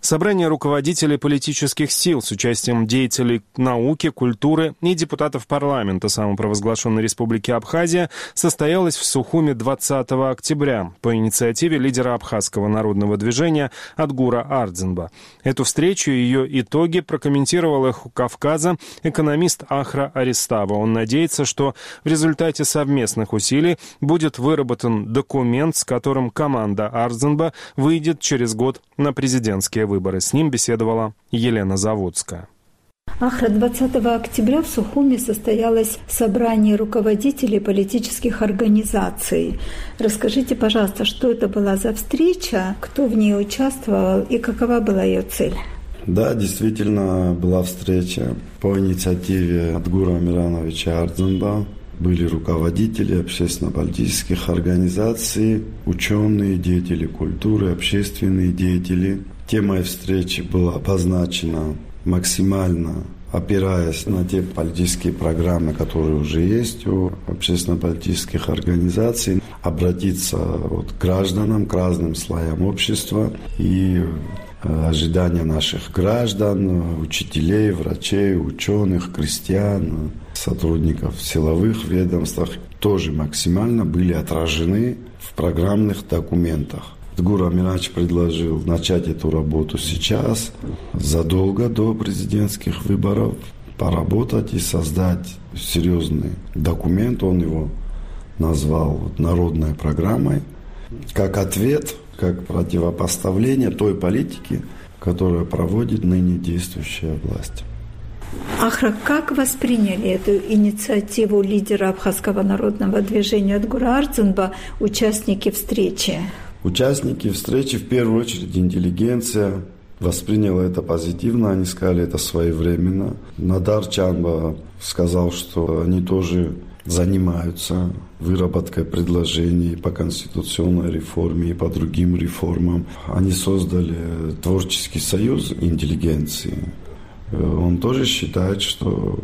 Собрание руководителей политических сил с участием деятелей науки, культуры и депутатов парламента самопровозглашенной Республики Абхазия состоялось в Сухуми 20 октября по инициативе лидера абхазского народного движения Адгура Ардзинба. Эту встречу и ее итоги прокомментировал «Эхо Кавказа» экономист Ахра Аристава. Он надеется, что в результате совместных усилий будет выработан документ, с которым команда Ардзинба выйдет через год на президентские выборы. С ним беседовала Елена Заводская. Ахра, 20 октября в Сухуми состоялось собрание руководителей политических организаций. Расскажите, пожалуйста, что это была за встреча, кто в ней участвовал и какова была ее цель? Да, действительно была встреча по инициативе Адгура Амирановича Ардзинба. Были руководители общественно-политических организаций, ученые, деятели культуры, общественные деятели. Темой встречи была обозначена максимально, опираясь на те политические программы, которые уже есть у общественно-политических организаций, обратиться к гражданам, к разным слоям общества и ожидания наших граждан, учителей, врачей, ученых, крестьян, сотрудников в силовых ведомствах тоже максимально были отражены в программных документах. Адгур Амирович предложил начать эту работу сейчас, задолго до президентских выборов, поработать и создать серьезный документ. Он его назвал народной программой, как ответ, как противопоставление той политики, которую проводит ныне действующая власть. Ахра, как восприняли эту инициативу лидера абхазского народного движения Адгура Ардзинба участники встречи? Участники встречи, в первую очередь интеллигенция, восприняла это позитивно, они сказали это своевременно. Надар Чанба сказал, что они тоже занимаются выработкой предложений по конституционной реформе и по другим реформам. Они создали творческий союз интеллигенции. Он тоже считает, что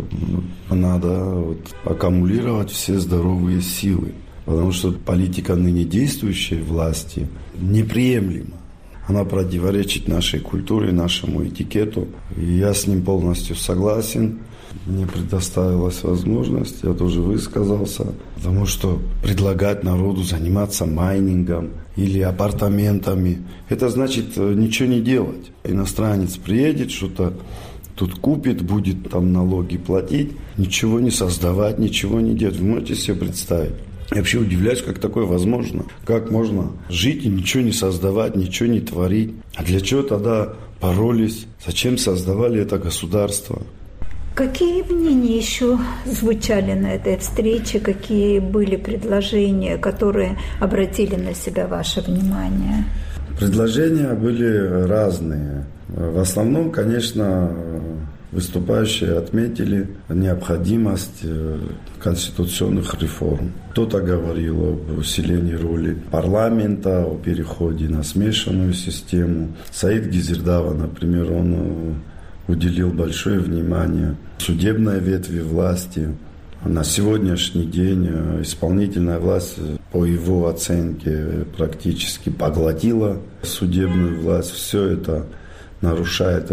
надо аккумулировать все здоровые силы, потому что политика ныне действующей власти неприемлема. Она противоречит нашей культуре, нашему этикету. И я с ним полностью согласен. Мне предоставилась возможность, я тоже высказался, потому что предлагать народу заниматься майнингом или апартаментами, это значит ничего не делать. Иностранец приедет, что-то тут купит, будет там налоги платить, ничего не создавать, ничего не делать. Вы можете себе представить? Я вообще удивляюсь, как такое возможно. Как можно жить и ничего не создавать, ничего не творить? А для чего тогда боролись? Зачем создавали это государство? Какие мнения еще звучали на этой встрече? Какие были предложения, которые обратили на себя ваше внимание? Предложения были разные. В основном, конечно, выступающие отметили необходимость конституционных реформ. Кто-то говорил об усилении роли парламента, о переходе на смешанную систему. Саид Гизирдава, например, он уделил большое внимание судебной ветви власти. На сегодняшний день исполнительная власть, по его оценке, практически поглотила судебную власть. Все это нарушает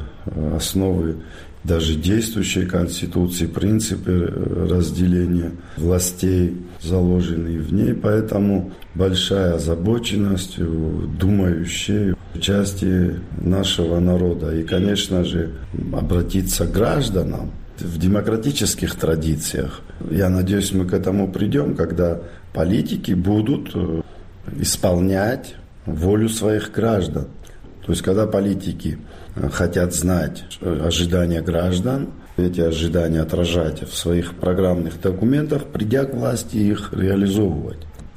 основы даже действующей Конституции, принципы разделения властей, заложенные в ней. Поэтому большая озабоченность у думающей части нашего народа. И, конечно же, обратиться к гражданам в демократических традициях. Я надеюсь, мы к этому придем, когда политики будут исполнять волю своих граждан. То есть, когда политики хотят знать ожидания граждан, эти ожидания отражать в своих программных документах, придя к власти, их реализовывать.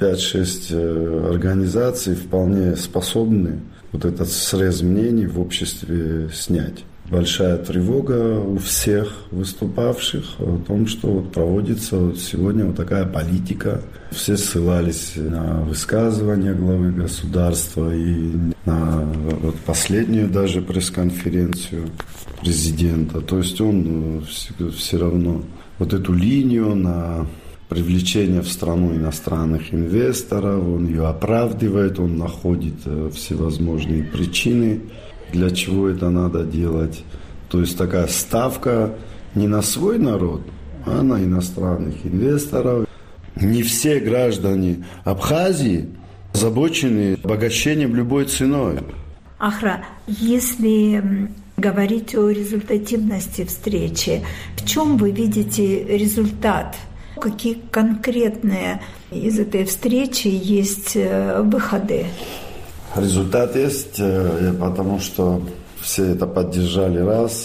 5-6 организаций вполне способны вот этот срез мнений в обществе снять. Большая тревога у всех выступавших о том, что проводится сегодня такая политика. Все ссылались на высказывания главы государства и на последнюю даже пресс-конференцию президента. То есть он все равно эту линию на привлечение в страну иностранных инвесторов, он ее оправдывает, он находит всевозможные причины для чего это надо делать. То есть такая ставка не на свой народ, а на иностранных инвесторов. Не все граждане Абхазии озабочены обогащением любой ценой. Ахра, если говорить о результативности встречи, в чем вы видите результат? Какие конкретные из этой встречи есть выходы? Результат есть, потому что все это поддержали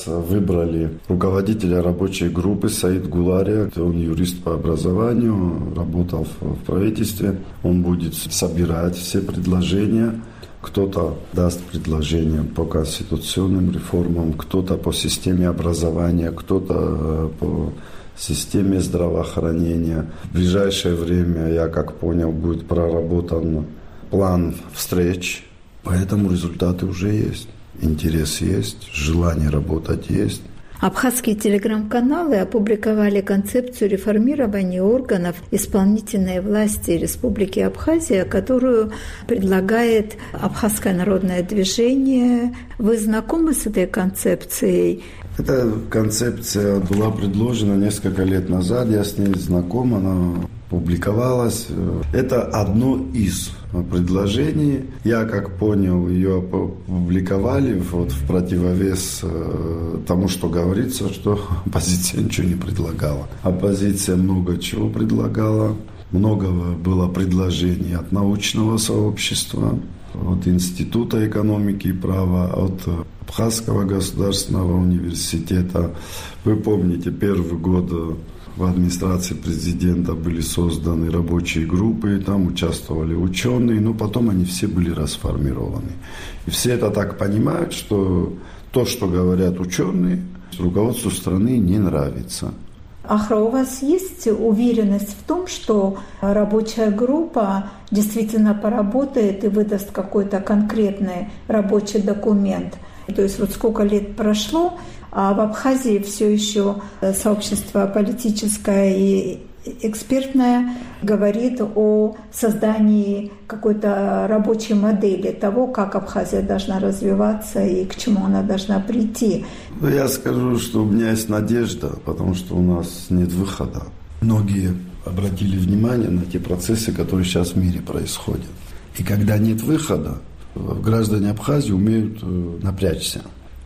выбрали руководителя рабочей группы Саид Гулария. Он юрист по образованию, работал в правительстве. Он будет собирать все предложения. Кто-то даст предложения по конституционным реформам, кто-то по системе образования, кто-то по системе здравоохранения. В ближайшее время, я как понял, будет проработан план встреч, поэтому результаты уже есть. Интерес есть, желание работать есть. Абхазские телеграм-каналы опубликовали концепцию реформирования органов исполнительной власти Республики Абхазия, которую предлагает Абхазское народное движение. Вы знакомы с этой концепцией? Эта концепция была предложена несколько лет назад, я с ней знаком, она публиковалась. Это одно из предложений. Я, как понял, ее опубликовали в противовес тому, что говорится, что оппозиция ничего не предлагала. Оппозиция много чего предлагала. Много было предложений от научного сообщества, от Института экономики и права, от Абхазского государственного университета. Вы помните, первый год в администрации президента были созданы рабочие группы, там участвовали ученые, но потом они все были расформированы. И все это так понимают, что то, что говорят ученые, руководству страны не нравится. Ахра, у вас есть уверенность в том, что рабочая группа действительно поработает и выдаст какой-то конкретный рабочий документ? То есть вот сколько лет прошло, а в Абхазии все еще сообщество политическое и экспертное говорит о создании какой-то рабочей модели того, как Абхазия должна развиваться и к чему она должна прийти. Я скажу, что у меня есть надежда, потому что у нас нет выхода. Многие обратили внимание на те процессы, которые сейчас в мире происходят. И когда нет выхода, граждане Абхазии умеют напрячься.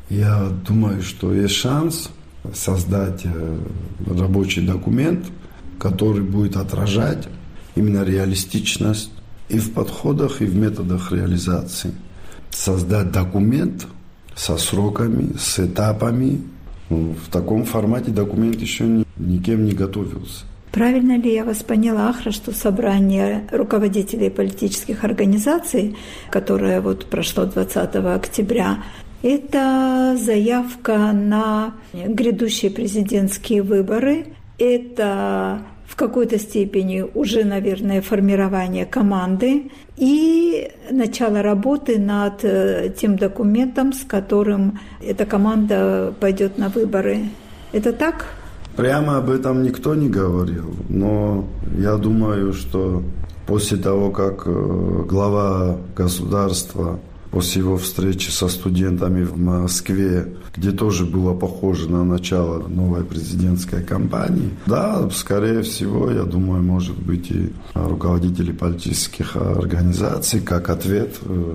Я думаю, что есть шанс создать рабочий документ, который будет отражать именно реалистичность и в подходах, и в методах реализации. Создать документ со сроками, с этапами. В таком формате документ еще никем не готовился. Правильно ли я вас поняла, Ахра, что собрание руководителей политических организаций, которое вот прошло 20 октября, это заявка на грядущие президентские выборы, это в какой-то степени уже, наверное, формирование команды и начало работы над тем документом, с которым эта команда пойдет на выборы. Это так? Прямо об этом никто не говорил, но я думаю, что после того, как глава государства после его встречи со студентами в Москве, где тоже было похоже на начало новой президентской кампании, да, скорее всего, я думаю, может быть, и руководители политических организаций, как ответ,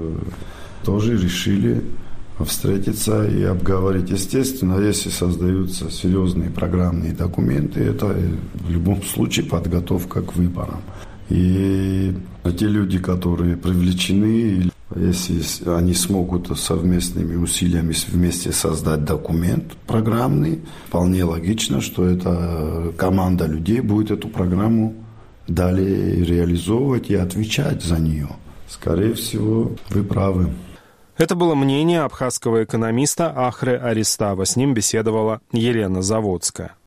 тоже решили встретиться и обговорить. Естественно, если создаются серьезные программные документы, это в любом случае подготовка к выборам. И те люди, которые привлечены, если они смогут совместными усилиями вместе создать документ программный, вполне логично, что эта команда людей будет эту программу далее реализовывать и отвечать за нее. Скорее всего, вы правы. Это было мнение абхазского экономиста Ахры Аристава. С ним беседовала Елена Заводская.